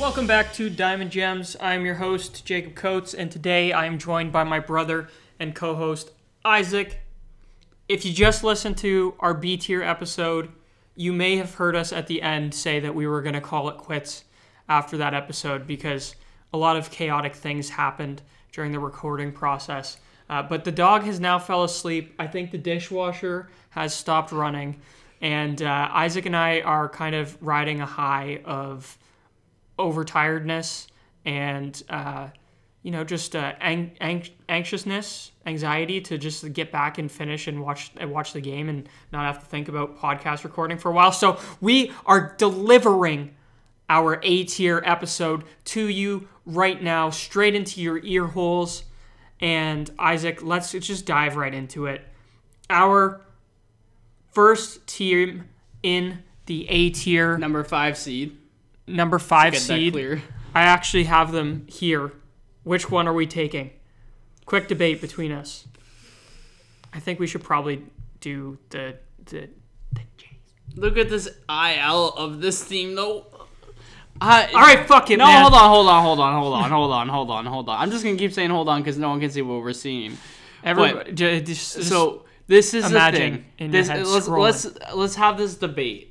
Welcome back to Diamond Gems. I'm your host, Jacob Coates, and today I am joined by my brother and co-host, Isaac. If you just listened to our B tier episode, you may have heard us at the end say that we were going to call it quits after that episode because a lot of chaotic things happened during the recording process. But the dog has now fell asleep. I think the dishwasher has stopped running, and Isaac and I are kind of riding a high of overtiredness and just anxiousness, anxiety to just get back and finish and watch the game and not have to think about podcast recording for a while. So we are delivering our A-tier episode to you right now, straight into your ear holes. And Isaac, let's just dive right into it. Our first team in the A-tier, number 5 seed. Number 5 Let's get seed. that clear. I actually have them here. Which one are we taking? Quick debate between us. I think we should probably do the Jays. Look at this IL of this team, though. All right, fuck it, no, man. hold on. I'm just gonna keep saying hold on because no one can see what we're seeing. So this is the thing. Let's have this debate.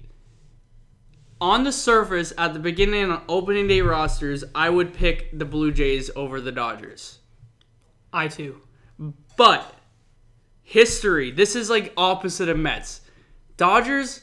On the surface, at the beginning of opening day rosters, I would pick the Blue Jays over the Dodgers. I too. But history, this is like opposite of Mets. Dodgers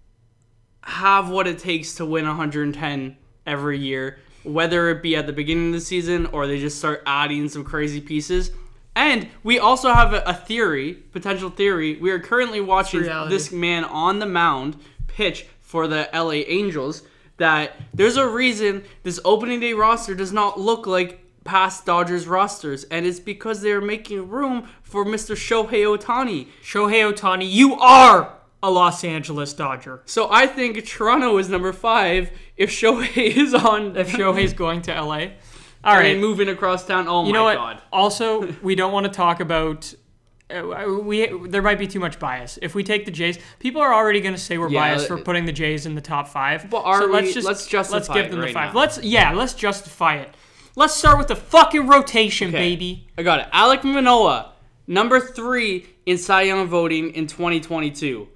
have what it takes to win 110 every year, whether it be at the beginning of the season or they just start adding some crazy pieces. And we also have a potential theory. We are currently watching this man on the mound pitch for the LA Angels, that there's a reason this opening day roster does not look like past Dodgers rosters, and it's because they're making room for Mr. Shohei Ohtani. Shohei Ohtani, you are a Los Angeles Dodger. So I think Toronto is number 5 if Shohei is on. If Shohei's going to LA. All right, moving across town. Oh, you know my what? God. Also, we don't want to talk about. There might be too much bias. If we take the Jays, people are already going to say we're biased for putting the Jays in the top 5. But let's give them the 5. Now. Let's justify it. Let's start with the fucking rotation, baby. I got it. Alek Manoah, number 3 in Cy Young voting in 2022.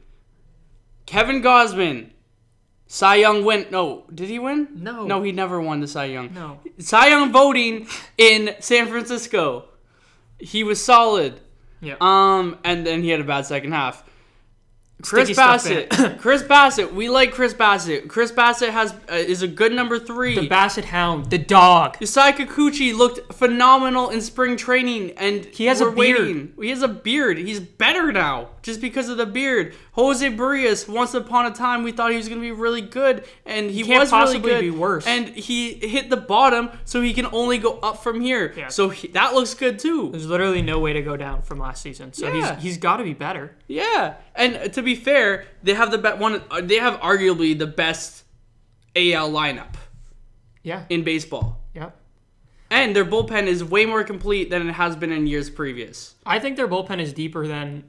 Kevin Gausman, Cy Young win. No, did he win? No, he never won the Cy Young. No. Cy Young voting in San Francisco. He was solid. Yeah. And then he had a bad second half. Chris Bassett. We like Chris Bassett. Chris Bassett is a good number 3. The Bassett Hound. The dog. Yusei Kikuchi looked phenomenal in spring training, and he has a beard. He has a beard. He's better now just because of the beard. Jose Barrios, once upon a time, we thought he was going to be really good, and he was really good. Be worse. And he hit the bottom, so he can only go up from here. Yeah. So that looks good too. There's literally no way to go down from last season. So he's got to be better. Yeah, and to be fair, they have They have arguably the best AL lineup. Yeah. In baseball. Yeah. And their bullpen is way more complete than it has been in years previous. I think their bullpen is deeper than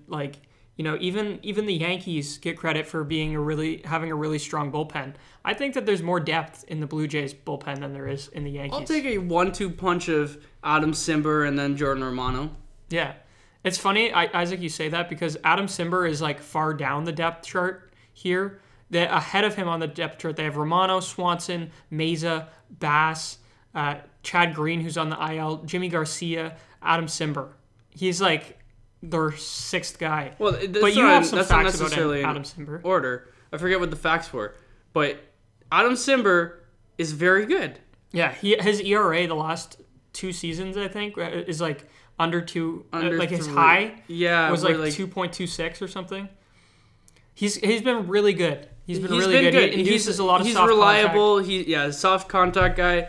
even the Yankees get credit for having a really strong bullpen. I think that there's more depth in the Blue Jays bullpen than there is in the Yankees. I'll take a 1-2 punch of Adam Simber and then Jordan Romano. Yeah. It's funny, Isaac, you say that because Adam Simber is far down the depth chart here. Ahead of him on the depth chart, they have Romano, Swanson, Meza, Bass, Chad Green, who's on the IL, Jimmy Garcia, Adam Simber. He's their 6th guy. Well, but you have some facts about Adam Simber. Order. I forget what the facts were, but Adam Simber is very good. Yeah, his ERA the last 2 seasons, I think, is under 2, his high was 2.26 or something. He's been really good. He's been really good. He uses a lot of soft contact. He's reliable. Soft contact guy.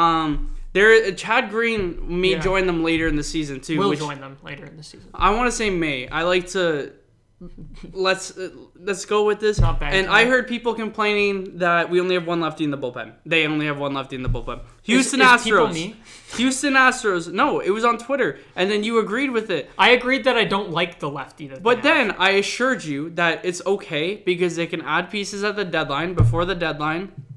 Chad Green may join them later in the season too. Will join them later in the season. I want to say May. I like to let's go with this. Not bad. And I heard people complaining that we only have one lefty in the bullpen. They only have one lefty in the bullpen. Houston Astros. Houston Astros. No, it was on Twitter, and then you agreed with it. I agreed that I don't like the lefty. But then I assured you that it's okay because they can add pieces at the deadline, before the deadline,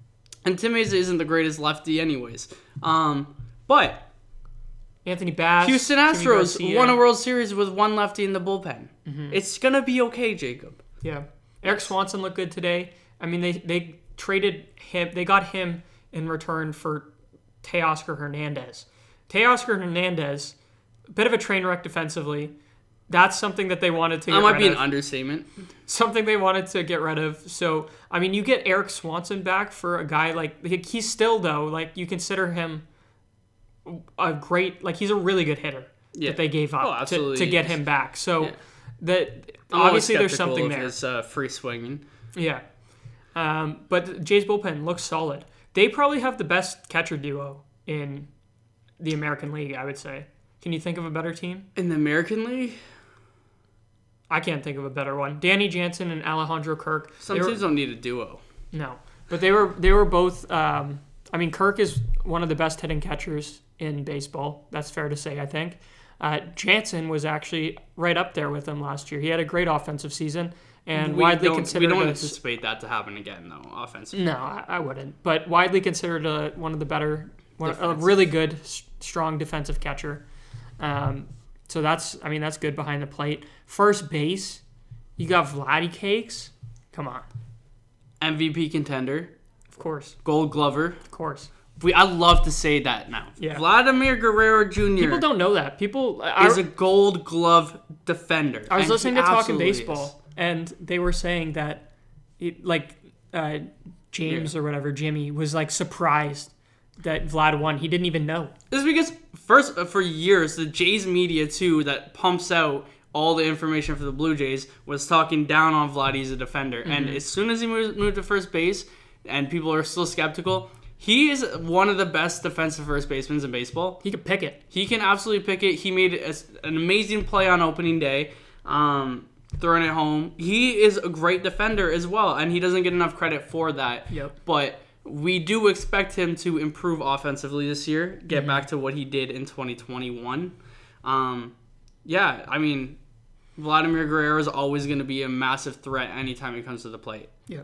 And Tim Hayes isn't the greatest lefty anyways. But Anthony Bass. Houston Jimmy Astros Garcia. won a World Series with one lefty in the bullpen. It's going to be okay, Jacob. Yeah. Eric Swanson looked good today. I mean, they traded him. They got him in return for Teoscar Hernandez. Teoscar Hernandez, a bit of a train wreck defensively. That's something that they wanted to get That might rid be of. an understatement. Something they wanted to get rid of. So, I mean, you get Eric Swanson back for a guy like... He's still, though, like, you consider him a great... Like, he's a really good hitter that they gave up to get him back. So, obviously there's something there. His free swinging. Yeah. But Jay's bullpen looks solid. They probably have the best catcher duo in the American League, I would say. Can you think of a better team? In the American League? I can't think of a better one. Danny Jansen and Alejandro Kirk. Some teams don't need a duo. No. But they were both... I mean, Kirk is one of the best hitting catchers in baseball. That's fair to say, I think. Jansen was actually right up there with him last year. He had a great offensive season. And widely considered... We don't anticipate that to happen again, though, offensively. No, I wouldn't. But widely considered one of the better... a really good, strong defensive catcher. So that's good behind the plate. First base, you got Vladdy Cakes. Come on. MVP contender. Of course. Gold Glover. Of course. I love to say that now. Yeah. Vladimir Guerrero Jr. People don't know that. People is a Gold Glove defender. I was listening to Talking Baseball, and they were saying that, James or whatever, Jimmy, was like surprised that Vlad won. He didn't even know. This is because first for years the Jays media too that pumps out all the information for the Blue Jays was talking down on Vladdy as a defender, and as soon as he moved to first base, and people are still skeptical, he is one of the best defensive first basemen in baseball. He could pick it. He can absolutely pick it. He made an amazing play on opening day, throwing it home. He is a great defender as well, and he doesn't get enough credit for that. Yep. But we do expect him to improve offensively this year, get back to what he did in 2021. Yeah, I mean, Vladimir Guerrero is always going to be a massive threat anytime it comes to the plate. Yeah.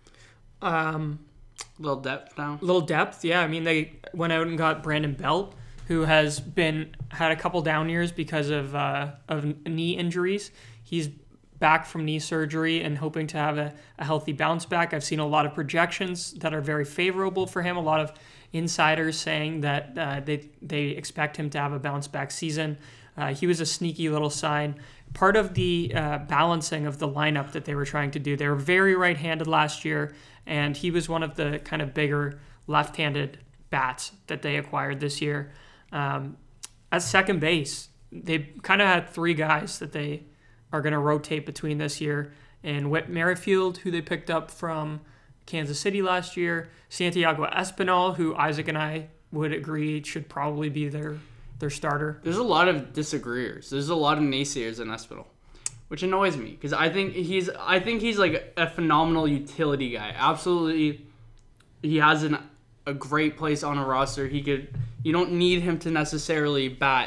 Little depth now. Little depth, yeah. I mean, they went out and got Brandon Belt, who has had a couple down years because of knee injuries. He's back from knee surgery and hoping to have a healthy bounce back. I've seen a lot of projections that are very favorable for him. A lot of insiders saying that they expect him to have a bounce back season. He was a sneaky little sign. Part of the balancing of the lineup that they were trying to do. They were very right-handed last year, and he was one of the kind of bigger left-handed bats that they acquired this year. At second base, they kind of had three guys that they are going to rotate between this year. And Whit Merrifield, who they picked up from Kansas City last year. Santiago Espinal, who Isaac and I would agree should probably be their starter. There's a lot of disagreeers. There's a lot of naysayers in Espinal, which annoys me because I think he's like a phenomenal utility guy. Absolutely, he has a great place on a roster. You don't need him to necessarily bat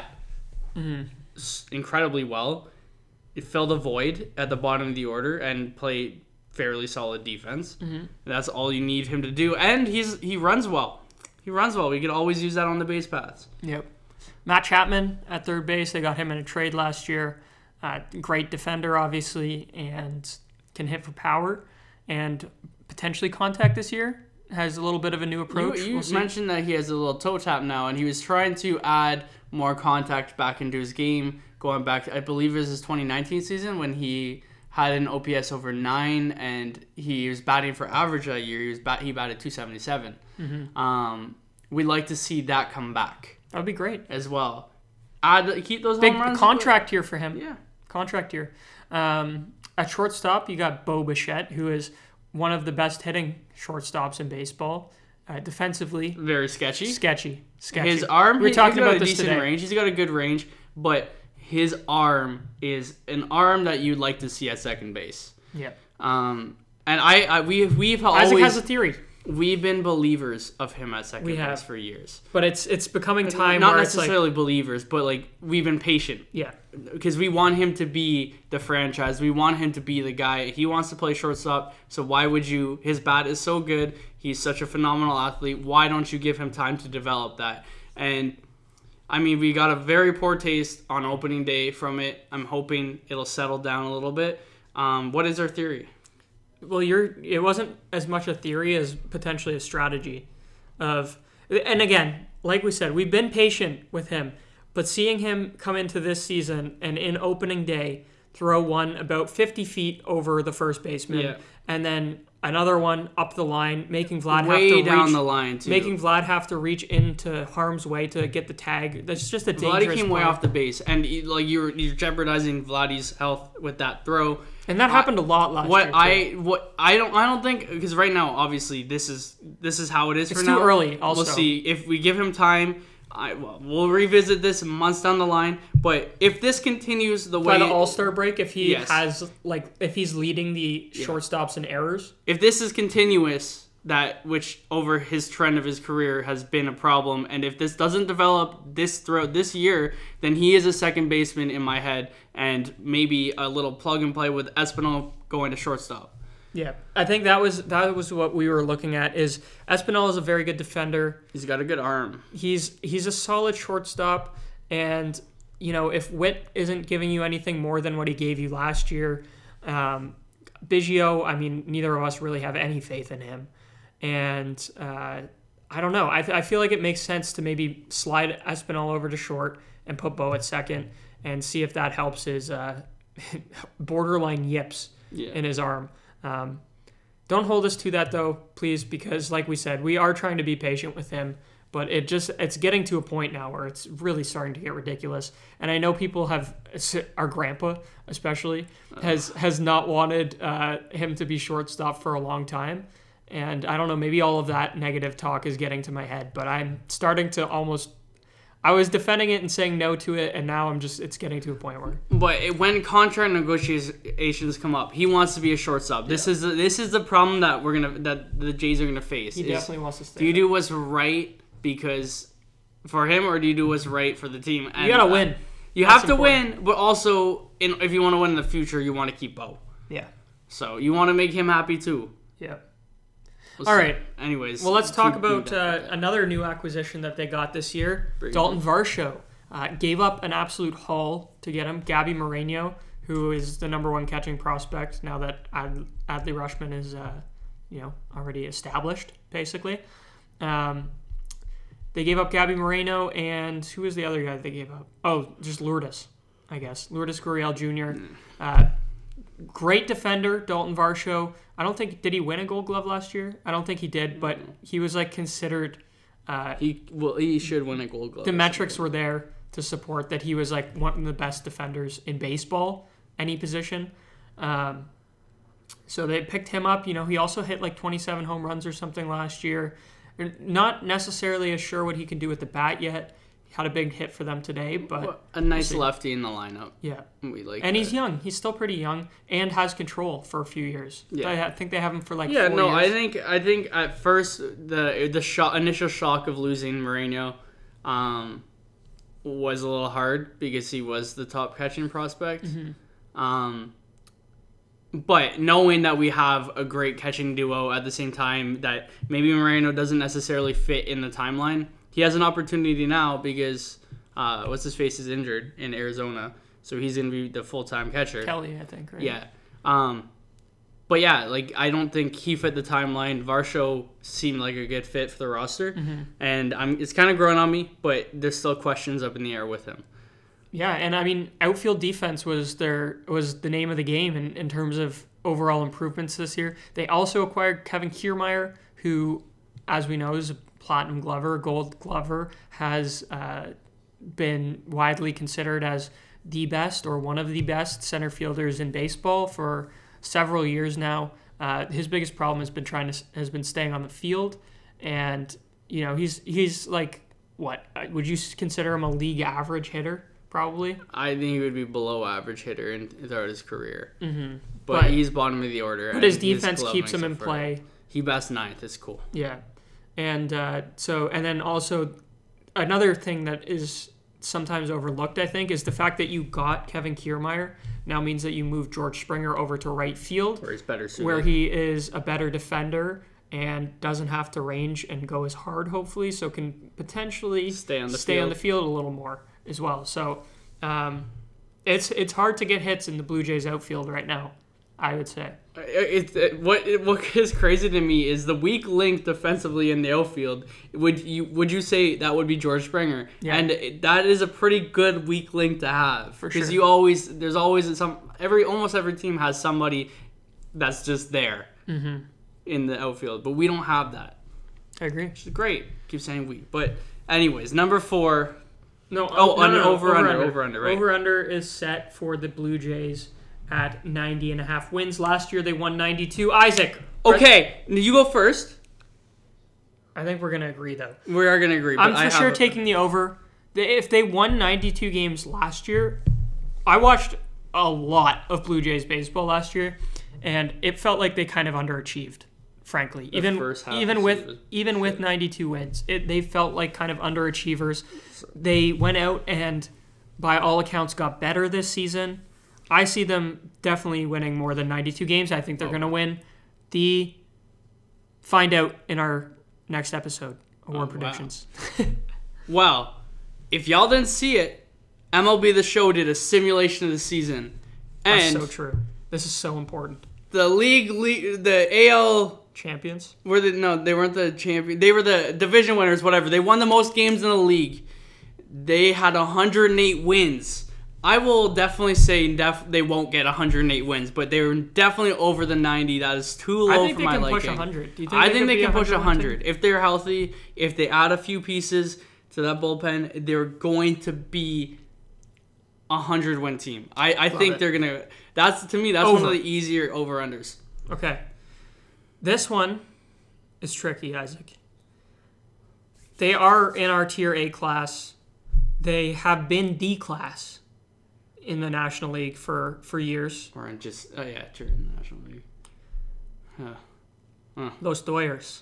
incredibly well. Fill the void at the bottom of the order and play fairly solid defense. That's all you need him to do. And he runs well. He runs well. We could always use that on the base paths. Yep. Matt Chapman at third base. They got him in a trade last year. Great defender, obviously, and can hit for power and potentially contact this year. Has a little bit of a new approach. You mentioned that he has a little toe tap now, and he was trying to add more contact back into his game. Going back, I believe it was his 2019 season when he had an OPS over 9, and he was batting for average that year. He batted 277. We'd like to see that come back. That would be great as well. Keep those big home runs. Contract year for him. Yeah, contract year. At shortstop, you got Bo Bichette, who is one of the best hitting shortstops in baseball. Defensively, very sketchy. Sketchy. His arm. We're talking about this decent today. Range. He's got a good range, but his arm is an arm that you'd like to see at second base. Yeah. And we've always... Isaac has a theory. we've been believers of him at second We base have. for years. But it's becoming time Not where it's like, necessarily believers, but like we've been patient yeah, because we want him to be the franchise. We want him to be the guy. He wants to play shortstop. So why would you? His bat is so good. He's such a phenomenal athlete. Why don't you give him time to develop that? And I mean, we got a very poor taste on opening day from it. I'm hoping it'll settle down a little bit. What is our theory? well, it wasn't as much a theory as potentially a strategy of, and again, like we said, we've been patient with him, but seeing him come into this season and in opening day throw one about 50 feet over the first baseman, Yeah. and then another one up the line, making Vlad Way have to down reach, the line, too. making Vlad have to reach into harm's way to get the tag. That's just a dangerous Vladdy came way play. off the base, and you're jeopardizing Vladdy's health with that throw. And that happened a lot last year. Too. I don't think, because right now obviously this is how it is It's for too now. early, also. We'll see if we give him time. We'll revisit this months down the line. But if this continues the way By the All-Star break, if he Yes. has if he's leading the shortstops in errors, if this is continuous, that which over his trend of his career has been a problem, and if this doesn't develop this throughout this year, then he is a second baseman in my head, and maybe a little plug and play with Espinal going to shortstop. yeah, I think that was what we were looking at. Is Espinal is a very good defender. He's got a good arm. He's a solid shortstop, and if Witt isn't giving you anything more than what he gave you last year, Biggio, I mean, neither of us really have any faith in him. And I don't know. I feel like it makes sense to maybe slide Espinal over to short and put Bo at second and see if that helps his borderline yips in his arm. Don't hold us to that, though, please, because like we said, we are trying to be patient with him. But it's getting to a point now where it's really starting to get ridiculous. And I know people our grandpa especially, has not wanted him to be shortstop for a long time. And I don't know, maybe all of that negative talk is getting to my head, but I'm starting to I was defending it and saying no to it, and now it's getting to a point where. But when contract negotiations come up, he wants to be a shortstop. Yeah. This is the problem that the Jays are gonna face. He definitely wants to stay. Do you do what's right because for him, or do you do what's right for the team? And you gotta win. You have to win, but also if you want to win in the future, you want to keep Bo. Yeah. So you want to make him happy too. Yeah. All right. Anyways. Well, let's talk about another new acquisition that they got this year. Dalton Varsho gave up an absolute haul to get him. Gabby Moreno, who is the number one catching prospect now that Adley Rutschman is, already established, basically. They gave up Gabby Moreno, and who was the other guy they gave up? Oh, just Lourdes, I guess. Lourdes Gurriel Jr. Great defender, Dalton Varsho. I don't think, did he win a Gold Glove last year? I don't think he did, but he was considered. He should win a Gold Glove. The metrics were there to support that he was one of the best defenders in baseball, any position. So they picked him up. He also hit 27 home runs or something last year. Not necessarily as sure what he can do with the bat yet. He had a big hit for them today, but a nice lefty in the lineup. Yeah, we like. And he's young. He's still pretty young and has control for a few years. Yeah. I think they have him for 4 years. I think at first the initial shock of losing Moreno was a little hard because he was the top catching prospect. Mm-hmm. But knowing that we have a great catching duo at the same time, that maybe Moreno doesn't necessarily fit in the timeline, he has an opportunity now because what's his face is injured in Arizona, so he's gonna be the full-time catcher. Kelly, I think, right? Yeah. But yeah, I don't think he fit the timeline. Varsho seemed like a good fit for the roster, mm-hmm. and it's kind of growing on me, but there's still questions up in the air with him. Yeah, and I mean, outfield defense was the name of the game in terms of overall improvements this year. They also acquired Kevin Kiermaier, who, as we know, is a Platinum Glover, Gold Glover, has been widely considered as the best or one of the best center fielders in baseball for several years now. His biggest problem has been staying on the field, and he's what would you consider him a league average hitter? Probably. I think he would be below average hitter throughout his career. Mm-hmm. But he's bottom of the order. But his defense keeps him in play. He bats ninth. It's cool. Yeah. And and then also another thing that is sometimes overlooked, I think, is the fact that you got Kevin Kiermaier now means that you move George Springer over to right field, Where he's better suited. where he is a better defender and doesn't have to range and go as hard, hopefully, so can potentially Stay on the field a little more as well. So it's hard to get hits in the Blue Jays outfield right now, I would say. What is crazy to me is the weak link defensively in the outfield. Would you say that would be George Springer? Yeah. And that is a pretty good weak link to have For sure. because there's always almost every team has somebody that's just there in the outfield, but we don't have that. I agree. Which is great. Keep saying we, but anyways, number 4. Over-under, right? Over-under is set for the Blue Jays at 90.5 wins. Last year they won 92. Isaac. Okay, you go first. I think we're going to agree, though. We are going to agree. But I'm for sure taking the over. If they won 92 games last year, I watched a lot of Blue Jays baseball last year, and it felt like they kind of underachieved, frankly. Even with 92 wins, they felt like kind of underachievers. They went out and, by all accounts, got better this season. I see them definitely winning more than 92 games. I think they're going to win. Find out in our next episode. Award predictions. Well, if y'all didn't see it, MLB The Show did a simulation of the season. And that's so true. This is so important. The the AL champions? they weren't the champion. They were the division winners, whatever. They won the most games in the league. They had 108 wins. I will definitely say they won't get 108 wins, but they were definitely over the 90. That is too low for my liking. I think they can push 100. Do you think I think they can push 100. If they're healthy, if they add a few pieces to that bullpen, they're going to be a 100-win team. I think they're going to... That's one of the easier over-unders. Okay. This one is tricky, Isaac. They are in our Tier A class. They have been D class in the National League for years. Or in just... Oh, yeah, true, in the National League. Los Doyers.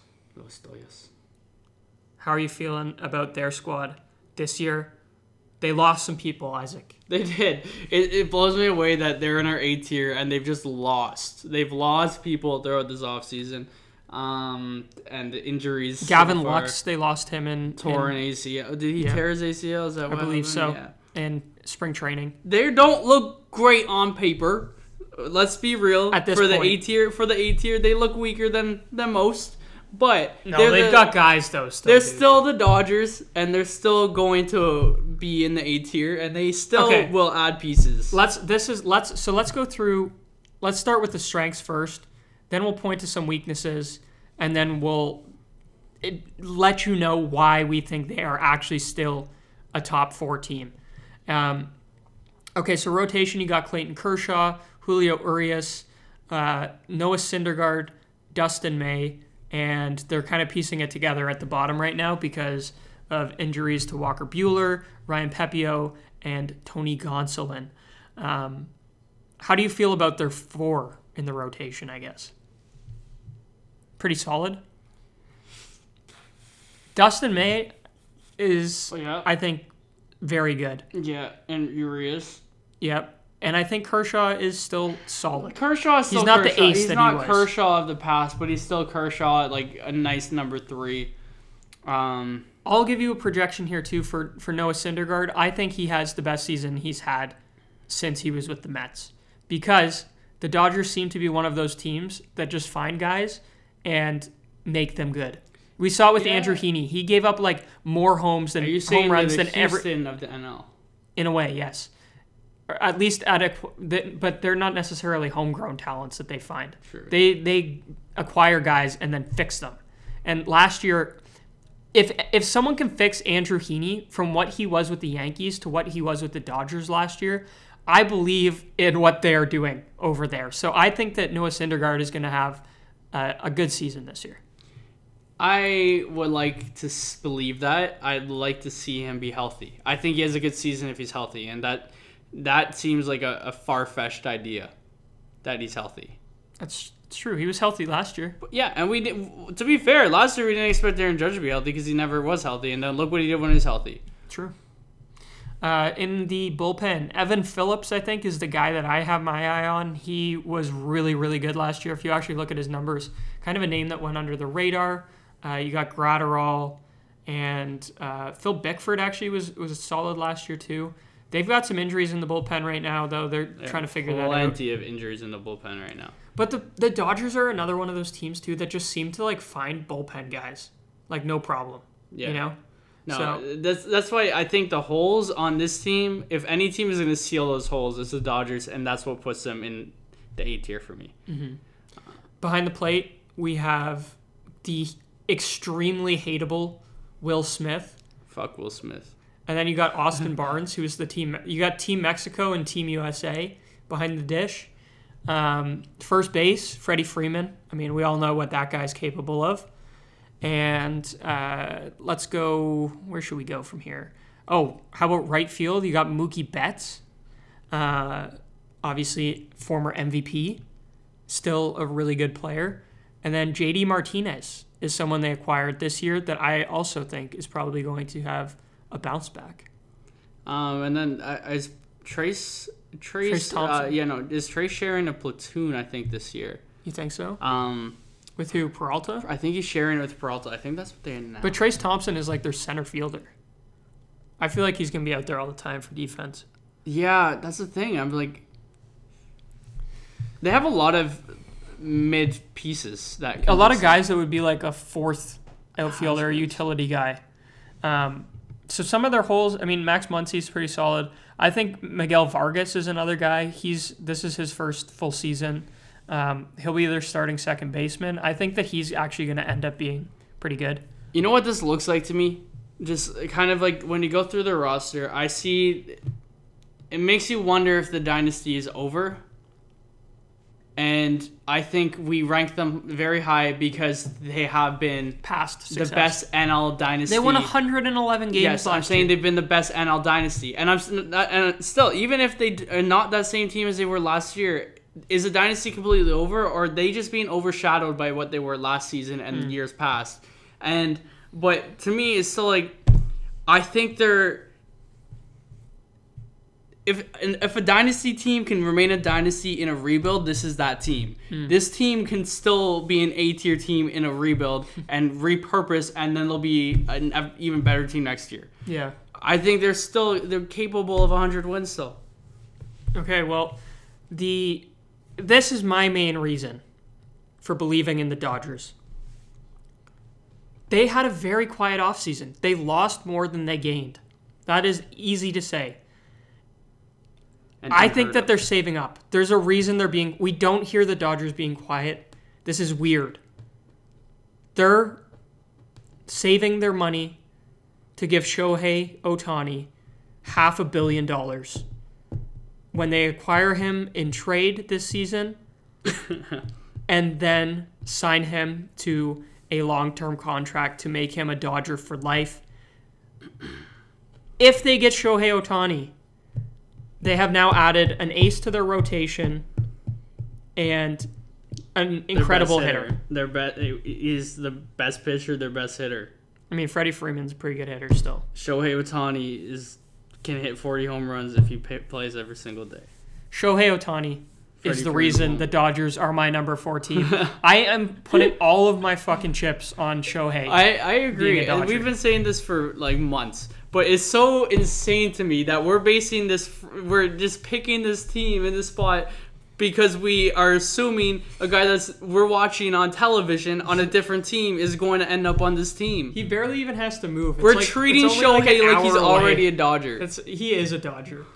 How are you feeling about their squad this year? They lost some people, Isaac. They did. It blows me away that they're in our A tier and they've just lost. They've lost people throughout this offseason. And the injuries. Gavin Lux, they lost him in... Torn ACL. Did he tear his ACL? Is that what I believe happened? so. Yeah. And spring training. They don't look great on paper. Let's be real. At this point. For the A tier, they look weaker than most. But they've got guys though. Still the Dodgers, and they're still going to be in the A tier, and they still will add pieces. Let's go through. Let's start with the strengths first. Then we'll point to some weaknesses, and then we'll let you know why we think they are actually still a top 4 team. So rotation, you got Clayton Kershaw, Julio Urias, Noah Syndergaard, Dustin May, and they're kind of piecing it together at the bottom right now because of injuries to Walker Buehler, Ryan Pepio, and Tony Gonsolin. How do you feel about their 4 in the rotation, I guess? Pretty solid. Dustin May is, I think, very good. Yeah, and Urias. Yep. And I think Kershaw is still solid. Kershaw is still He's not Kershaw. the ace he's that not he was. Kershaw of the past, but he's still Kershaw at like a nice number 3. I'll give you a projection here too for Noah Syndergaard. I think he has the best season he's had since he was with the Mets because the Dodgers seem to be one of those teams that just find guys and make them good. We saw it with Andrew Heaney. He gave up like more home runs than Houston of the NL. In a way, yes. Or at least but they're not necessarily homegrown talents that they find. Sure. They acquire guys and then fix them. And last year, if someone can fix Andrew Heaney from what he was with the Yankees to what he was with the Dodgers last year, I believe in what they are doing over there. So I think that Noah Syndergaard is going to have a good season this year. I would like to believe that. I'd like to see him be healthy. I think he has a good season if he's healthy, and that seems like a far-fetched idea that he's healthy. That's It's true. He was healthy last year. Yeah, and we did. To be fair, last year we didn't expect Aaron Judge to be healthy because he never was healthy, and then look what he did when he was healthy. True. In the bullpen, Evan Phillips, I think, is the guy that I have my eye on. He was really, really good last year. If you actually look at his numbers, kind of a name that went under the radar. You got Gratterall, and Phil Bickford actually was solid last year too. They've got some injuries in the bullpen right now, though. They're trying to figure that out. Plenty of injuries in the bullpen right now. But the Dodgers are another one of those teams too that just seem to like find bullpen guys, like no problem. Yeah. You know. No, So, that's why I think the holes on this team, if any team is going to seal those holes, it's the Dodgers, and that's what puts them in the A tier for me. behind the plate, we have the extremely hateable Will Smith. Fuck Will Smith. And then you got Austin Barnes, who's the team. You got Team Mexico and Team USA behind the dish. First base, Freddie Freeman. I mean, we all know what that guy's capable of. And let's go. Where should we go from here? Oh, how about right field? You got Mookie Betts, obviously former MVP, still a really good player. And then JD Martinez is someone they acquired this year that I also think is probably going to have a bounce back. And then is Trace Thompson? Is Trace sharing a platoon, I think, this year? You think so? With who? Peralta? I think he's sharing it with Peralta. I think that's what they announced. But Trace Thompson is like their center fielder. I feel like he's going to be out there all the time for defense. Yeah, that's the thing. I'm like, they have a lot of mid pieces that. A lot of guys that would be like a fourth outfielder, utility guy. So some of their holes, I mean, Max Muncy's pretty solid. I think Miguel Vargas is another guy. This is his first full season. He'll be their starting second baseman. I think that he's actually going to end up being pretty good. You know what this looks like to me? Just kind of like when you go through their roster, I see it makes you wonder if the dynasty is over. And I think we rank them very high because they have been Past success. the best NL dynasty. They won 111 games Yes, I'm last saying year. they've been the best NL dynasty. And still, even if they are not that same team as they were last year, is the dynasty completely over, or are they just being overshadowed by what they were last season and years past? But to me, it's still like, I think they're... If a dynasty team can remain a dynasty in a rebuild, this is that team. This team can still be an A-tier team in a rebuild and repurpose, and then they'll be an even better team next year. Yeah. I think they're capable of 100 wins still. Okay, well, this is my main reason for believing in the Dodgers. They had a very quiet offseason. They lost more than they gained. That is easy to say. I think that they're saving up. There's a reason we don't hear the Dodgers being quiet. This is weird. They're saving their money to give Shohei Ohtani $500 million. When they acquire him in trade this season and then sign him to a long-term contract to make him a Dodger for life. If they get Shohei Ohtani, they have now added an ace to their rotation and an incredible hitter. He's the best pitcher, their best hitter. I mean, Freddie Freeman's a pretty good hitter still. Shohei Ohtani can hit 40 home runs if he plays every single day. Shohei Ohtani is the reason the Dodgers are my number 4 team. I am putting all of my fucking chips on Shohei. I agree. And we've been saying this for like months. But it's so insane to me that we're just picking this team in this spot because we are assuming a guy we're watching on television on a different team is going to end up on this team. He barely even has to move. We're treating Shohei like he's already a Dodger. He is a Dodger.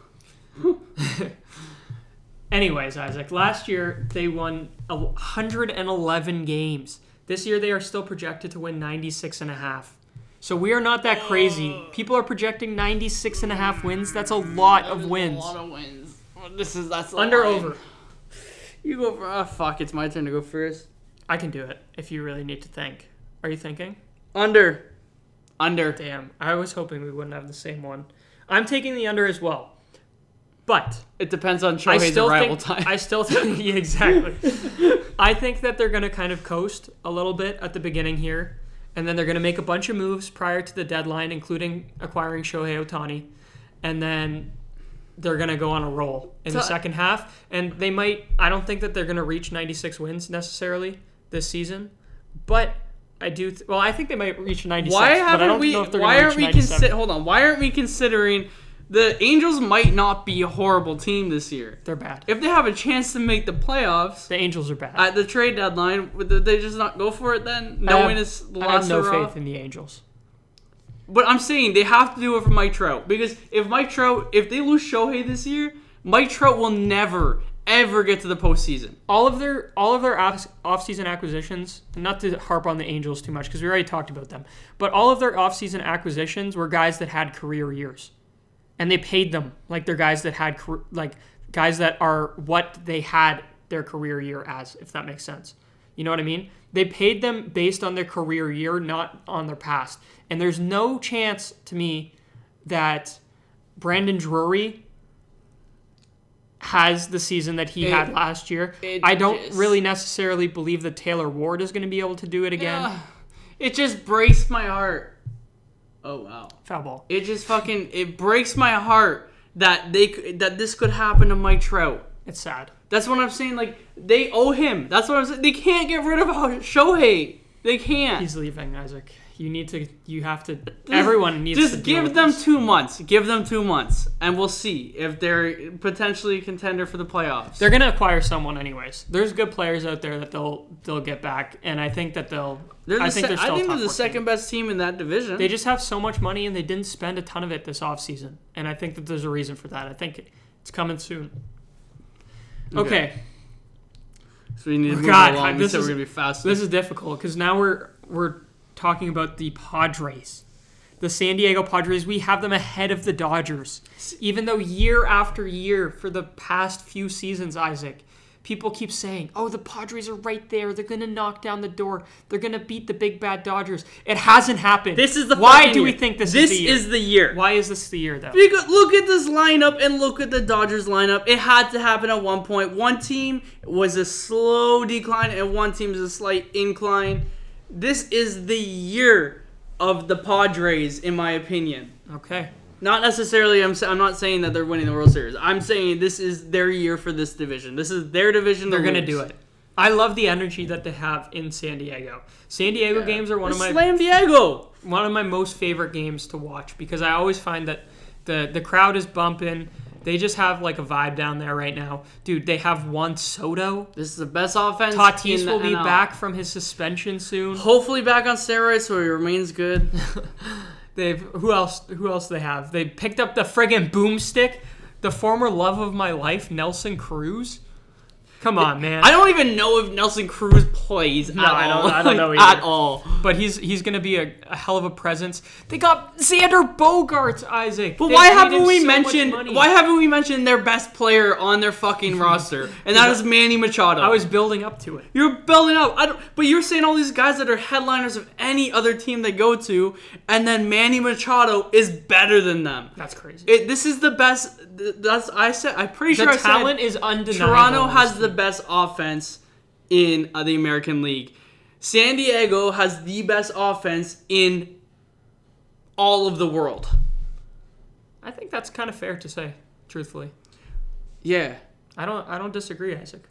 Anyways, Isaac, last year they won 111 games. This year they are still projected to win 96.5. So we are not that crazy. People are projecting 96.5 wins. That's a lot of wins. A lot of wins. That's under over. You go for fuck. It's my turn to go first. I can do it if you really need to think. Are you thinking? Under. Damn. I was hoping we wouldn't have the same one. I'm taking the under as well. But it depends on Shohei's arrival time. I still think exactly. I think that they're going to kind of coast a little bit at the beginning here, and then they're going to make a bunch of moves prior to the deadline, including acquiring Shohei Ohtani, and then they're going to go on a roll in the second half. And they might – I don't think that they're going to reach 96 wins necessarily this season, but I do – well, I think they might reach 96, but I don't know if they're going to reach 97. Hold on. Why aren't we considering – the Angels might not be a horrible team this year. They're bad. If they have a chance to make the playoffs, the Angels are bad. At the trade deadline, would they just not go for it then? Knowing it's the last I have no faith in the Angels. But I'm saying they have to do it for Mike Trout. Because if they lose Shohei this year, Mike Trout will never, ever get to the postseason. All of their offseason acquisitions, not to harp on the Angels too much because we already talked about them, but all of their offseason acquisitions were guys that had career years. And they paid them like they're guys that had guys that are what they had their career year as, if that makes sense. You know what I mean? They paid them based on their career year, not on their past. And there's no chance to me that Brandon Drury has the season that he had last year. I don't really necessarily believe that Taylor Ward is going to be able to do it again. Yeah. It just breaks my heart. Oh, wow. Foul ball. It just it breaks my heart that this could happen to Mike Trout. It's sad. That's what I'm saying. Like, they owe him. That's what I'm saying. They can't get rid of Shohei. They can't. He's leaving, Isaac. Everyone needs to just give them 2 months. Give them 2 months, and we'll see if they're potentially a contender for the playoffs. They're gonna acquire someone anyways. There's good players out there that they'll get back, and I think that I think they're the second best team in that division. They just have so much money, and they didn't spend a ton of it this offseason. And I think that there's a reason for that. I think it's coming soon. Okay. So we need to move along. We're gonna be fast. This is difficult because now we're talking about the Padres. The San Diego Padres, we have them ahead of the Dodgers. Even though year after year for the past few seasons, Isaac, people keep saying, oh, the Padres are right there. They're going to knock down the door. They're going to beat the big bad Dodgers. It hasn't happened. Why do we think this is the year? This is the year. Why is this the year, though? Because look at this lineup and look at the Dodgers lineup. It had to happen at one point. One team was a slow decline and one team is a slight incline. This is the year of the Padres, in my opinion. Okay. Not necessarily, I'm not saying that they're winning the World Series. I'm saying this is their year for this division. This is their division. They're going to do it. I love the energy that they have in San Diego. San Diego games are one of my most favorite games to watch because I always find that the crowd is bumping. They just have like a vibe down there right now. Dude, they have Juan Soto. This is the best offense. Tatis will be back from his suspension soon. Hopefully back on steroids so he remains good. Who else do they have? They picked up the friggin' boomstick. The former love of my life, Nelson Cruz. Come on, man. I don't even know if Nelson Cruz plays at all. I don't know either. At all. But he's going to be a hell of a presence. They got Xander Bogaerts, Isaac. But why haven't we mentioned their best player on their fucking roster? And that is Manny Machado. I was building up to it. You're building up. But you're saying all these guys that are headliners of any other team they go to, and then Manny Machado is better than them. That's crazy. This is the best. I'm pretty sure the talent is undeniable. Toronto has the best offense in the American League. San Diego has the best offense in all of the world. I think that's kind of fair to say, truthfully. Yeah. I don't disagree, Isaac.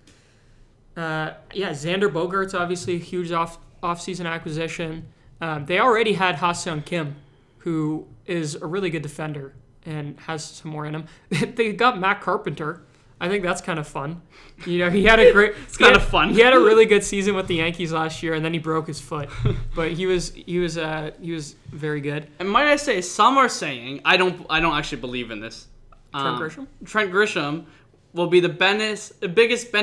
Xander Bogaerts obviously a huge off-season acquisition. They already had Ha-Seong Kim, who is a really good defender and has some more in him. They got Matt Carpenter. I think that's kind of fun. You know, he had a great. It's kind of fun. He had a really good season with the Yankees last year, and then he broke his foot. But he was very good. And might I say, some are saying I don't actually believe in this. Trent Grisham will be the biggest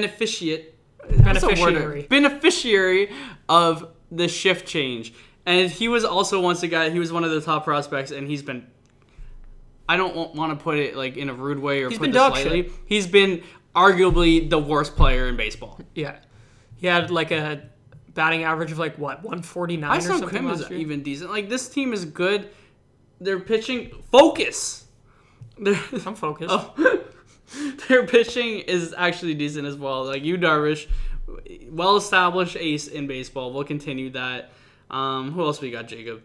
beneficiary of the shift change. And he was also once a guy. He was one of the top prospects, and he's been. I don't want to put it like in a rude way or put this lightly. He's been arguably the worst player in baseball. Yeah, he had like a batting average of 149 or something. Kim is even decent. Like this team is good. They're pitching focus. I'm focused. Their pitching is actually decent as well. Like Yu Darvish well-established ace in baseball. We'll continue that. Who else we got, Jacob?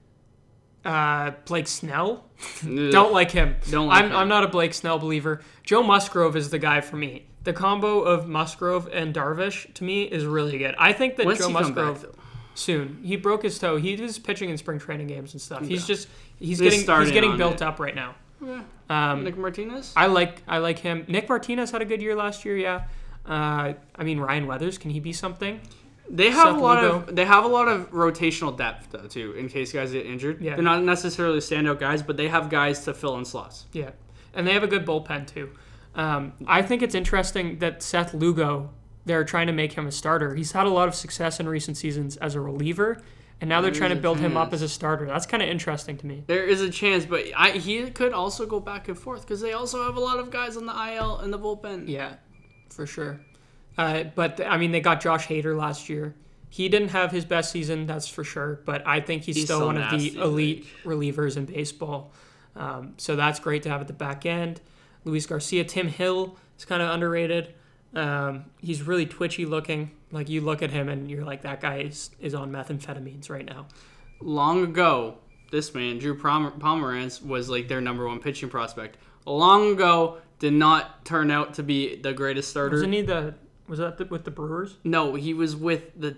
Blake Snell. Don't like him. I'm not a Blake Snell believer. Joe Musgrove is the guy for me. The combo of Musgrove and Darvish to me is really good. I think that Joe Musgrove soon. He broke his toe. He was pitching in spring training games and stuff. He's getting built up right now. Yeah. Nick Martinez. I like him. Nick Martinez had a good year last year. Yeah. Ryan Weathers, can he be something? They have a lot of rotational depth though too, in case guys get injured. Yeah. They're not necessarily standout guys, but they have guys to fill in slots. Yeah, and they have a good bullpen too. I think it's interesting that Seth Lugo, they're trying to make him a starter. He's had a lot of success in recent seasons as a reliever, and now they're trying to build him up as a starter. That's kind of interesting to me. There is a chance, but he could also go back and forth because they also have a lot of guys on the IL in the bullpen. Yeah, for sure. But they got Josh Hader last year. He didn't have his best season, that's for sure. But I think he's still one of the elite relievers in baseball. So that's great to have at the back end. Luis Garcia, Tim Hill is kind of underrated. He's really twitchy looking. Like you look at him and you're like, that guy is on methamphetamines right now. Long ago, this man, Drew Pomeranz, was like their number one pitching prospect. Long ago, did not turn out to be the greatest starter. Was that with the Brewers? No, he was with the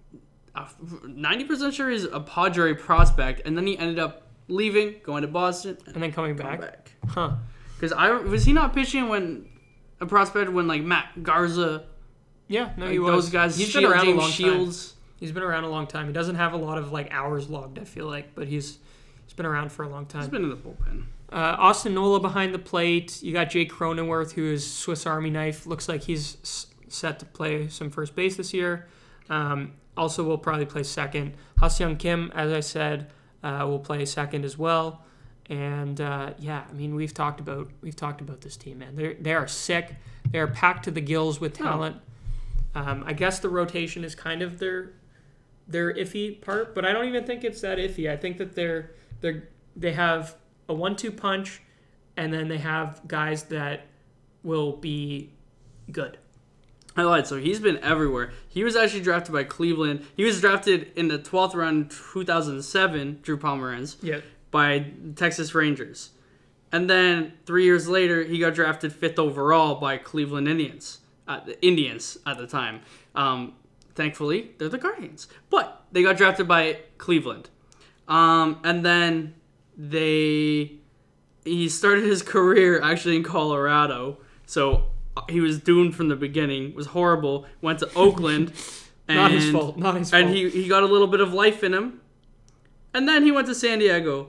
90% sure he's a Padre prospect, and then he ended up leaving, going to Boston, and then coming back. Huh? Because was he not pitching when a prospect when like Matt Garza? Yeah, no, he was. Those guys. He's been around a long time. He's been around a long time. He doesn't have a lot of like hours logged, I feel like, but he's been around for a long time. He's been in the bullpen. Austin Nola behind the plate. You got Jake Cronenworth, who is Swiss Army knife. Looks like he's set to play some first base this year. Also will probably play second. Ha-Seong Kim, as I said, will play second as well. And we've talked about this team, man. They are sick. They are packed to the gills with talent. I guess the rotation is kind of their iffy part, but I don't even think it's that iffy. I think that they have a 1-2 punch, and then they have guys that will be good. I lied. So he's been everywhere. He was actually drafted by Cleveland. He was drafted in the 12th round in 2007, Drew Pomeranz, by Texas Rangers. And then 3 years later, he got drafted 5th overall by Cleveland Indians. The Indians at the time. Thankfully, they're the Guardians. But they got drafted by Cleveland. And then he started his career actually in Colorado. So he was doomed from the beginning. Was horrible. Went to Oakland. And, Not his fault. And he got a little bit of life in him. And then he went to San Diego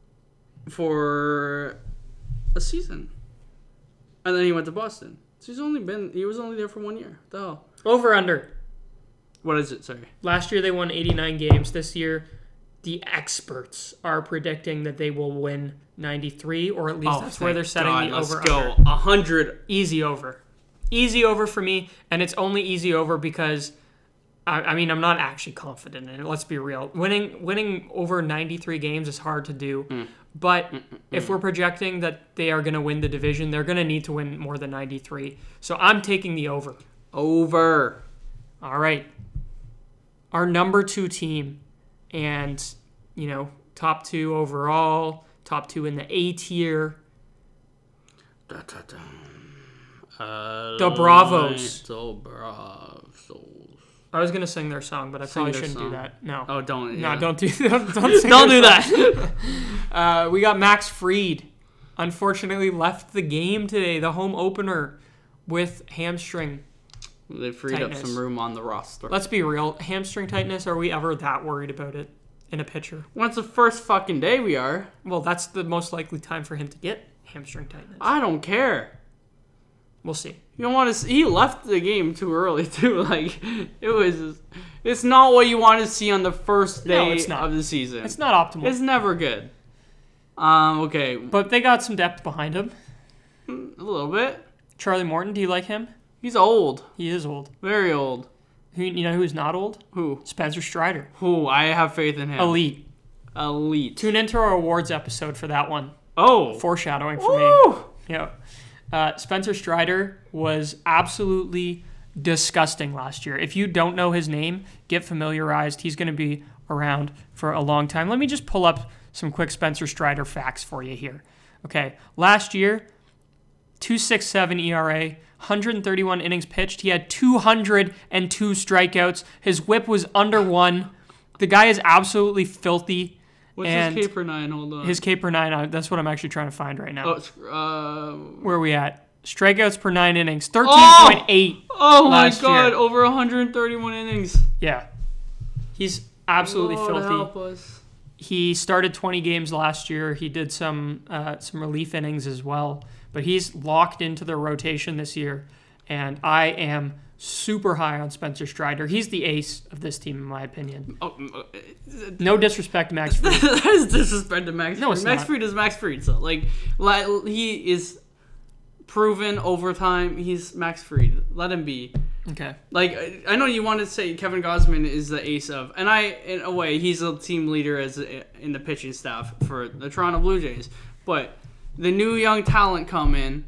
for a season. And then he went to Boston. So he was only there for 1 year. What the hell? Over under. What is it? Sorry. Last year they won 89 games. This year, the experts are predicting that they will win 93, or at least that's where they're setting the over. Let's go. 100. Easy over. Easy over for me, and it's only easy over because I'm not actually confident in it. Let's be real. Winning over 93 games is hard to do. But if we're projecting that they are going to win the division, they're going to need to win more than 93. So I'm taking the over. Over. All right. Our number 2 team, and, top 2 overall, top 2 in the A tier. The Bravos. The Bravos. I was gonna sing their song, but I probably shouldn't do that. No. Oh, don't. No, don't do sing don't do that. We got Max Fried. Unfortunately, left the game today, the home opener, with hamstring. They freed tightness. Up some room on the roster. Let's be real. Hamstring tightness. Are we ever that worried about it in a pitcher? Well, it's the first fucking day we are. Well, that's the most likely time for him to get hamstring tightness. I don't care. We'll see. You don't want to. He left the game too early too. Like it's not what you want to see on the first day of the season. It's not optimal. It's never good. Okay. But they got some depth behind him. A little bit. Charlie Morton, do you like him? He's old. He is old. Very old. You know who's not old? Who? Spencer Strider. Who? I have faith in him. Elite. Tune into our awards episode for that one. Oh. Foreshadowing for me. Yeah. Spencer Strider was absolutely disgusting last year. If you don't know his name, get familiarized. He's going to be around for a long time. Let me just pull up some quick Spencer Strider facts for you here. Okay, last year, 2.67 ERA, 131 innings pitched. He had 202 strikeouts. His whip was under 1. The guy is absolutely filthy. What's his K per 9? Hold on. His K per 9, that's what I'm actually trying to find right now. Oh, Where are we at? Strikeouts per 9 innings, 13.8. Oh my last God, year. over 131 innings. Yeah. He's absolutely Lord filthy. help us. He started 20 games last year. He did some relief innings as well. But he's locked into the rotation this year. And I am super high on Spencer Strider. He's the ace of this team, in my opinion. No disrespect to Max Fried. That is disrespect to Max No, Fried. it's Max not. Fried is Max Fried. So, like, he is proven over time. He's Max Fried. Let him be. Okay. Like, I know you wanted to say Kevin Gausman is the ace of, and in a way, he's a team leader in the pitching staff for the Toronto Blue Jays. But the new young talent come in.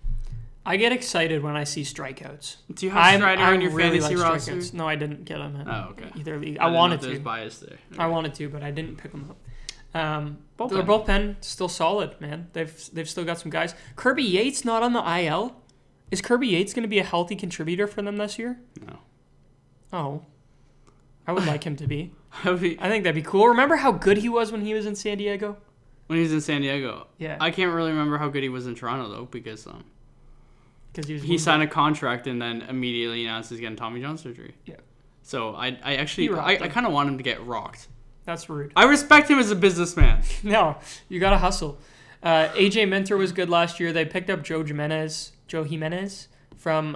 I get excited when I see strikeouts. Do you have Strider on your really fantasy like roster? strikeouts. No, I didn't get him in Okay. either league. I I wanted There's to. bias there. I wanted to, but I didn't pick them up. Bullpen. Their bullpen still solid, man. They've still got some guys. Kirby Yates not on the IL. Is Kirby Yates going to be a healthy contributor for them this year? No. Oh, I would like him to be. When I think that'd be cool. Remember how good he was when he was in San Diego? he was in San Diego. Yeah. I can't really remember how good he was in Toronto, though, because Because he signed a contract and then immediately announced he's getting Tommy John surgery. Yeah. So I He rocked him. kind of want him to get rocked. That's rude. I respect him as a businessman. No, you gotta hustle. AJ Minter was good last year. They picked up Joe Jimenez from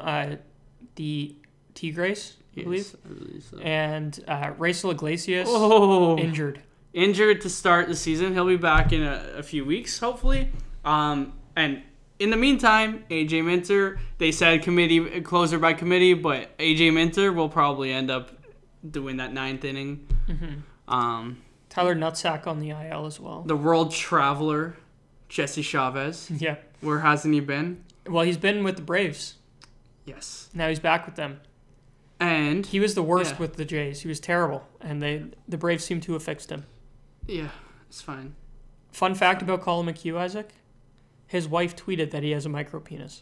the Tigres, I believe. I believe so. And Racel Iglesias injured. Injured to start the season. He'll be back in a few weeks, hopefully. And in the meantime, AJ Minter, they said closer by committee, but AJ Minter will probably end up doing that 9th inning. Mm-hmm. Tyler Nutsack on the IL as well. The world traveler, Jesse Chavez. Yeah. Where hasn't he been? Well, he's been with the Braves. Yes. Now he's back with them. And He was the worst with the Jays. He was terrible, and the Braves seem to have fixed him. yeah, it's fine. Fun fact about Colin McHugh, Isaac. His wife tweeted that he has a micro penis.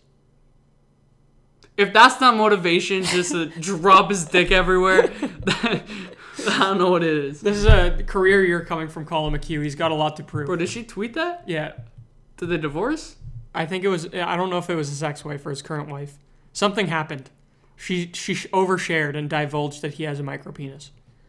If that's not motivation, just to drop his dick everywhere, I don't know what it is. This is a career year coming from Colin McHugh. He's got a lot to prove. Bro, did she tweet that? Yeah. Did they divorce? I think it was, I don't know if it was his ex-wife or his current wife. Something happened. She overshared and divulged that he has a micro penis.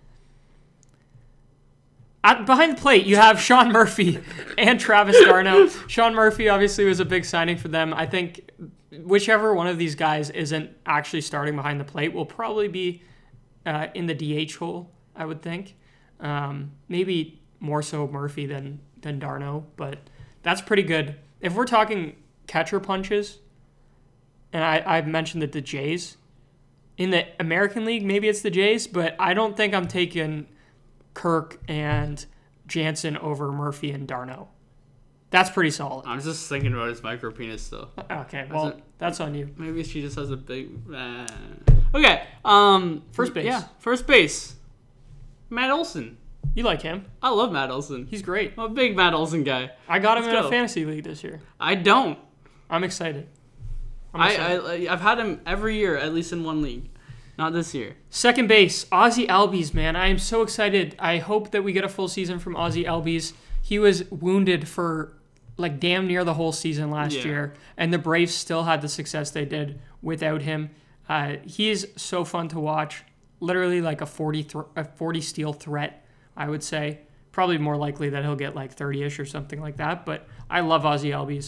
Behind the plate, you have Sean Murphy and Travis d'Arnaud. Sean Murphy obviously was a big signing for them. I think whichever one of these guys isn't actually starting behind the plate will probably be in the DH hole, I would think. Maybe more so Murphy than d'Arnaud, but that's pretty good. If we're talking catcher punches, and I've mentioned that the Jays, in the American League, maybe it's the Jays, but I don't think I'm taking Kirk and Jansen over Murphy and d'Arnaud. That's pretty solid. I'm just thinking about his micro penis though. Okay, well, that's on you. Maybe she just has a big. Okay. First base. Yeah, first base. Matt Olson. You like him. I love Matt Olson. He's great. I'm a big Matt Olson guy. I got him Let's in go. a fantasy league this year. I don't. I'm excited. I've had him every year, at least in one league. Not this year. Second base, Ozzie Albies, man. I am so excited. I hope that we get a full season from Ozzie Albies. He was wounded for like damn near the whole season last year, and the Braves still had the success they did without him. He is so fun to watch. Literally like a 40 steal threat, I would say. Probably more likely that he'll get like 30-ish or something like that, but I love Ozzie Albies.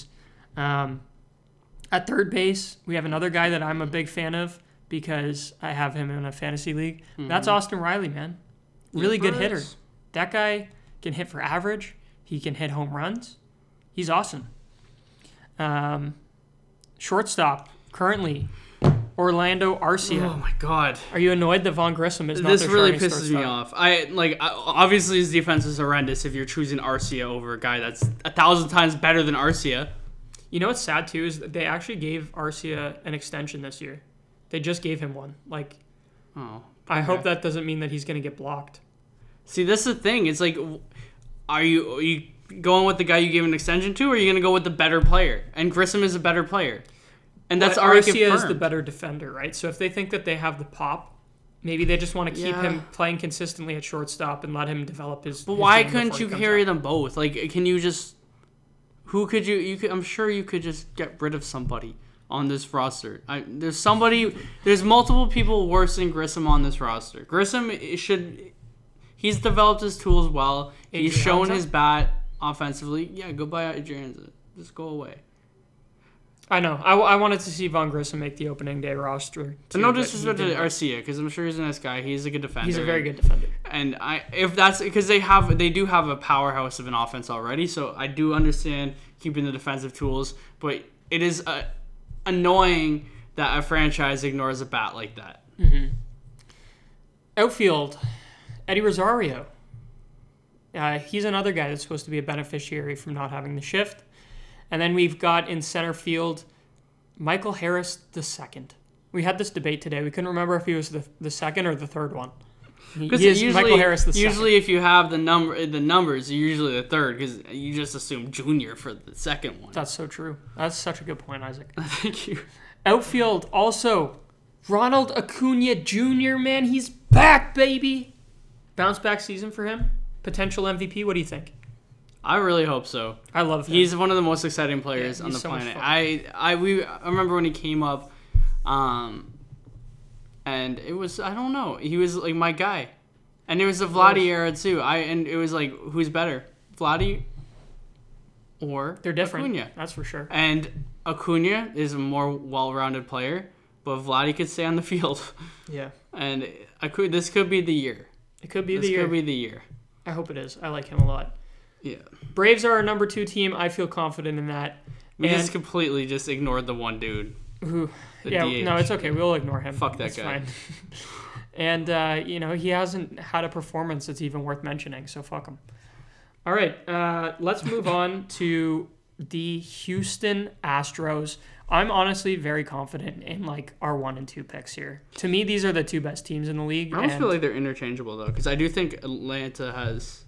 At third base, we have another guy that I'm a big fan of because I have him in a fantasy league. Mm-hmm. That's Austin Riley, man. Really good hitter. That guy can hit for average. He can hit home runs. He's awesome. Shortstop, currently, Orlando Arcia. Oh my God! Are you annoyed that Vaughn Grissom is not This their really starting pisses me shortstop? off. Obviously his defense is horrendous if you're choosing Arcia over a guy that's 1,000 times better than Arcia. You know what's sad too is that they actually gave Arcia an extension this year. They just gave him one. Like, Oh. I hope that doesn't mean that he's going to get blocked. See, that's the thing. It's like, are you going with the guy you gave an extension to, or are you going to go with the better player? And Grissom is a better player. And that's already Arcia confirmed. is the better defender, right? So if they think that they have the pop, maybe they just want to keep him playing consistently at shortstop and let him develop his. But why couldn't you carry them both? Like, can you just? Who could you? I'm sure you could just get rid of somebody on this roster. There's multiple people worse than Grissom on this roster. Grissom should. He's developed his tools well. He's shown his bat offensively. Yeah, go buy Adrianza. Just go away. I know. I wanted to see Vaughn Grissom make the opening day roster. Too, No disrespect to Arcia, because I'm sure he's a nice guy. He's a good defender. He's a very good defender. And if that's because they do have a powerhouse of an offense already, so I do understand keeping the defensive tools. But it is annoying that a franchise ignores a bat like that. Mm-hmm. Outfield, Eddie Rosario. He's another guy that's supposed to be a beneficiary from not having the shift. And then we've got in center field, Michael Harris II. We had this debate today. We couldn't remember if he was the second or the third one. Because Michael Harris II. Usually, if you have the numbers, you're usually the third because you just assume junior for the second one. That's so true. That's such a good point, Isaac. Thank you. Outfield also, Ronald Acuna Jr. Man, he's back, baby. Bounce back season for him. Potential MVP. What do you think? I really hope so. I love him. He's one of the most exciting players on the planet. I remember when he came up, and it was, I don't know, he was like my guy, and it was the Vladdy era too. And it was like, who's better, Vladdy or they're different? Acuna? That's for sure. And Acuna is a more well-rounded player, but Vladdy could stay on the field. Yeah. And this could be the year. It could be the year. This could be the year. I hope it is. I like him a lot. Yeah. Braves are our number 2 team. I feel confident in that. We just completely just ignored the one dude. Who? Yeah, DH. no, it's okay. We'll ignore him. Fuck that That's guy. Fine. And, he hasn't had a performance that's even worth mentioning, so fuck him. All right, let's move on to the Houston Astros. I'm honestly very confident in, like, our 1 and 2 picks here. To me, these are the 2 best teams in the league. I almost feel like they're interchangeable, though, because I do think Atlanta has...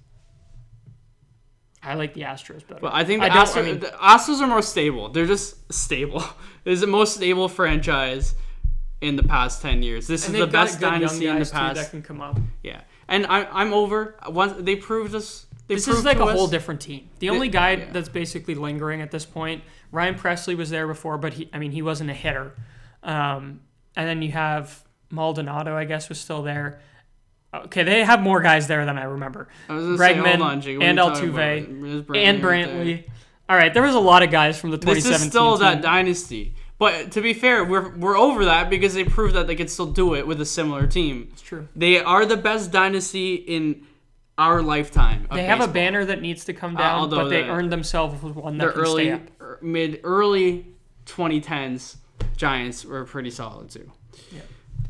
I like the Astros better. But I think the Astros are more stable. They're just stable. It's the most stable franchise in the past 10 years. This is the best dynasty in the past. That can come up. Yeah, and I'm over. Once they proved us. This is like a whole different team. The only guy that's basically lingering at this point, Ryan Presley was there before, but he wasn't a hitter. And then you have Maldonado, I guess, was still there. Okay, they have more guys there than I remember. Bregman and Altuve and Brantley. All right, there was a lot of guys from the 2017 This is still team. that dynasty. But to be fair, we're over that because they proved that they could still do it with a similar team. It's true. They are the best dynasty in our lifetime. They have a banner that needs to come down, but they earned themselves with one that can stay up. Early 2010s Giants were pretty solid too. Yeah.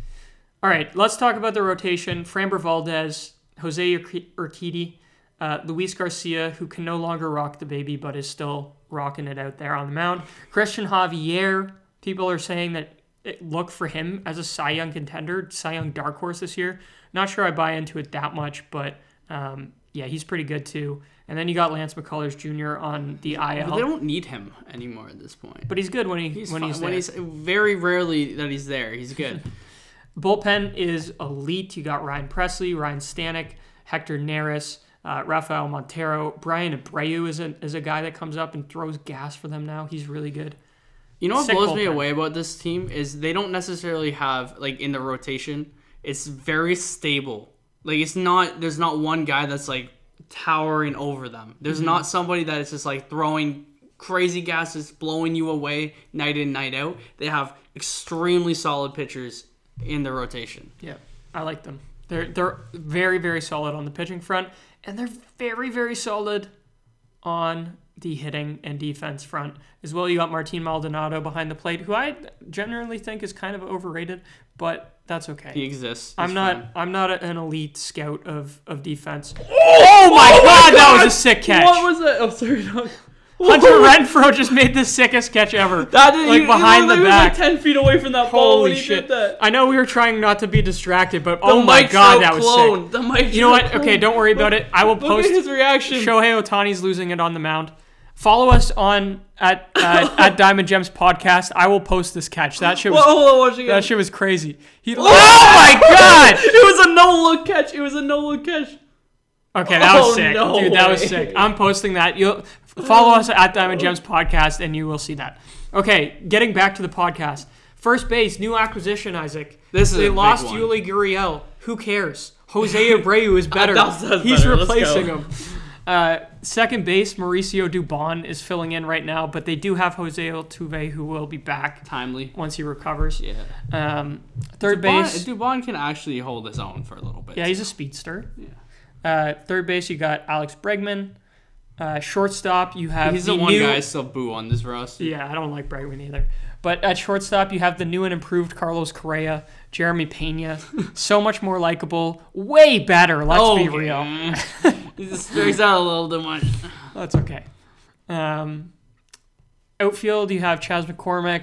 All right, let's talk about the rotation. Framber Valdez, Jose Urquidy, Luis Garcia, who can no longer rock the baby but is still rocking it out there on the mound. Christian Javier, people are saying that look for him as a Cy Young contender, Cy Young dark horse this year. Not sure I buy into it that much, but he's pretty good too. And then you got Lance McCullers Jr. on the IL. But they don't need him anymore at this point. But he's good when he's there. When he's very rarely that he's there. He's good. Bullpen is elite. You got Ryan Presley, Ryan Stanek, Hector Neris, Rafael Montero. Brian Abreu is a guy that comes up and throws gas for them now. He's really good. You know what blows me away about this team is they don't necessarily have, like, in the rotation, it's very stable. Like, there's not one guy that's, like, towering over them. There's not somebody that is just, like, throwing crazy gases, blowing you away night in, night out. They have extremely solid pitchers in the rotation. Yeah, I like them. They're very, very solid on the pitching front, and they're very, very solid on the hitting and defense front as well. You got Martin Maldonado behind the plate, who I generally think is kind of overrated, but that's okay. He exists. I'm not an elite scout of defense. Oh my god, that was a sick catch. What was that? Oh, sorry. No. Hunter Renfroe just made the sickest catch ever. Behind the back. He was 10 feet away from that ball when he did that. I know we were trying not to be distracted, but oh my god, that was sick. The Mike you know what? Okay, don't worry about it. I will post at his reaction. Shohei Ohtani's losing it on the mound. Follow us at Diamond Gems Podcast. I will post this catch. That shit was that shit was crazy. Oh my god! It was a no-look catch. Okay, that was sick. No Dude, that was sick. I'm posting that. You'll follow us at Diamond Gems Podcast and you will see that. Okay, getting back to the podcast. First base, new acquisition, Isaac. They lost Yuli Gurriel. Who cares? Jose Abreu is better. He's replacing him. Second base, Mauricio Dubon is filling in right now, but they do have Jose Altuve who will be back timely once he recovers. Yeah. Third base, Dubon can actually hold his own for a little bit. Yeah, he's a speedster. Yeah. Third base, you got Alex Bregman. Shortstop, you have he's the one guy I still boo on this roster. Yeah, I don't like Bregman either. But at shortstop, you have the new and improved Carlos Correa, Jeremy Pena. So much more likable. Way better, let's be real. He just strikes out a little too much. That's okay. Outfield, you have Chas McCormick.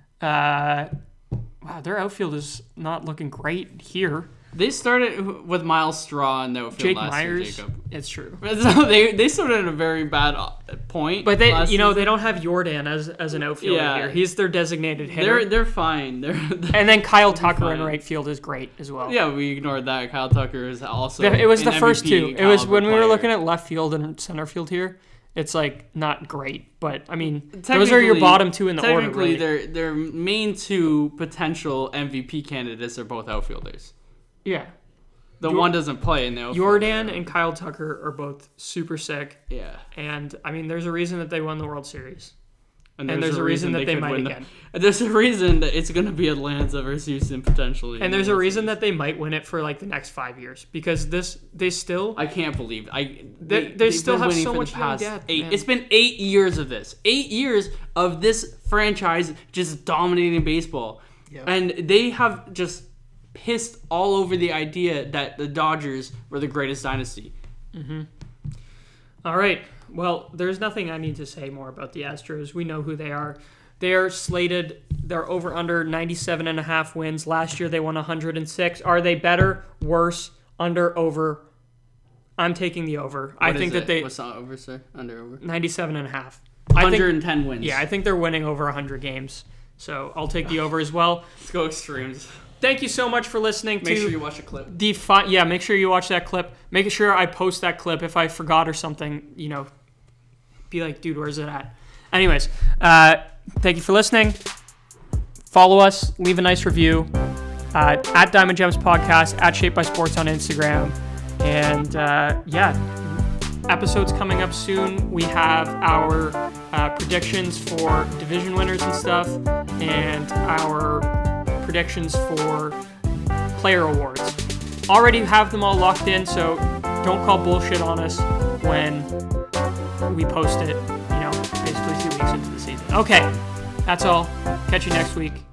Wow, their outfield is not looking great here. They started with Miles Straw in the outfield Jake last Myers, year, Jacob. It's true. So they started at a very bad point. But they don't have Jordan as an outfielder here. He's their designated hitter. They're fine. And then Kyle Tucker in right field is great as well. Yeah, we ignored that. Kyle Tucker is also it was the first MVP two. It was when we were player. looking at left field and center field here. It's like not great, but I mean those are your bottom two in the order. Technically, really. their main two potential MVP candidates are both outfielders. Yeah. The one doesn't play in the outfield. Jordan and Kyle Tucker are both super sick. Yeah. And, I mean, there's a reason that they won the World Series. And there's a reason that they might again. There's a reason that it's going to be Atlanta versus Houston potentially. And there's a reason that they might win it for, like, the next 5 years. Because they still... I can't believe... They still have so much young depth. It's been 8 years of this. 8 years of this franchise just dominating baseball. Yep. And they have just... pissed all over the idea that the Dodgers were the greatest dynasty. Mm-hmm. All right. Well, there's nothing I need to say more about the Astros. We know who they are. They are slated. They're over under 97.5 wins. Last year they won 106. Are they better, worse, under, over? I'm taking the over. I think that they... What's not over, sir? Under, over? 97.5. 110 wins. Yeah, I think they're winning over 100 games. So I'll take the over as well. Let's go extremes. Thank you so much for listening. Make sure you watch a clip. Make sure you watch that clip. Make sure I post that clip. If I forgot or something, be like, dude, where's it at? Anyways, thank you for listening. Follow us. Leave a nice review. At Diamond Gems Podcast, at Shaped by Sports on Instagram. And, episodes coming up soon. We have our predictions for division winners and stuff. And our... predictions for player awards. Already have them all locked in, so don't call bullshit on us when we post it, basically 2 weeks into the season. Okay, that's all. Catch you next week.